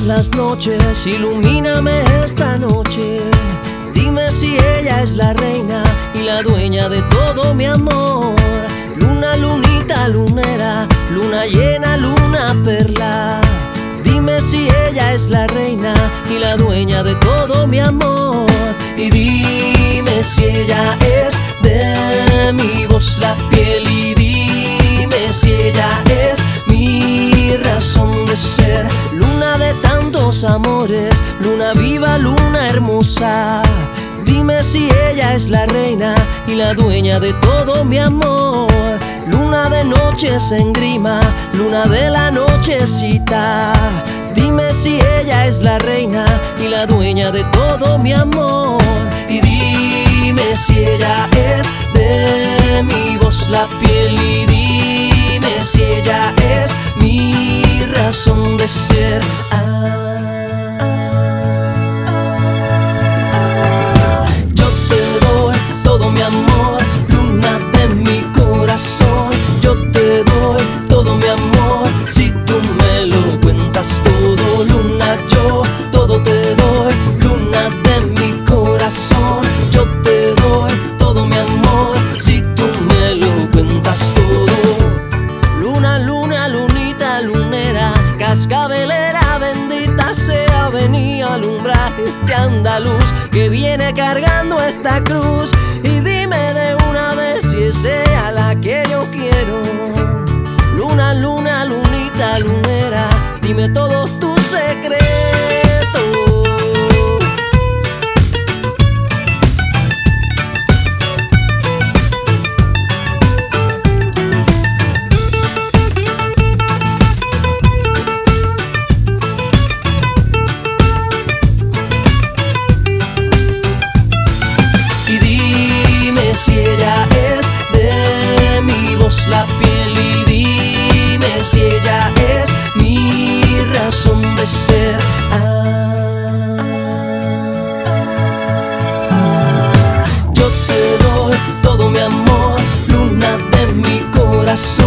las noches, ilumíname esta noche. Dime si ella es la reina y la dueña de todo mi amor. Luna, lunita, lunera, luna llena, luna perla. Dime si ella es la reina y la dueña de todo mi amor. Y dime si ella es de mi voz la piel. Y dime si ella es mi razón de ser. Luna de tantos amores, luna viva, luna hermosa. Dime si ella es la reina y la dueña de todo mi amor. Luna de noches en grima, luna de la nochecita. Dime si ella es la reina y la dueña de todo mi amor. Y dime si ella es de mi voz la piel. Y dime si ella es mi razón de ser. Yo te doy todo mi amor, luna de mi corazón. Yo te doy todo mi amor, si tú me lo cuentas todo. Luna, yo todo te doy, luna de mi corazón. Yo te doy todo mi amor, si tú me lo cuentas todo. Luna, luna, lunita, lunera, cascabelera, bendita sea, venía a alumbrar este andaluz que viene cargando esta cruz. Y dime de una vez si es ella la que yo quiero. Luna, luna, lunita, lunera, dime todos tus secretos. Y dime si ella es de mi voz la piel. Y dime si ella es mi razón de ser. Yo te doy todo mi amor, luna de mi corazón.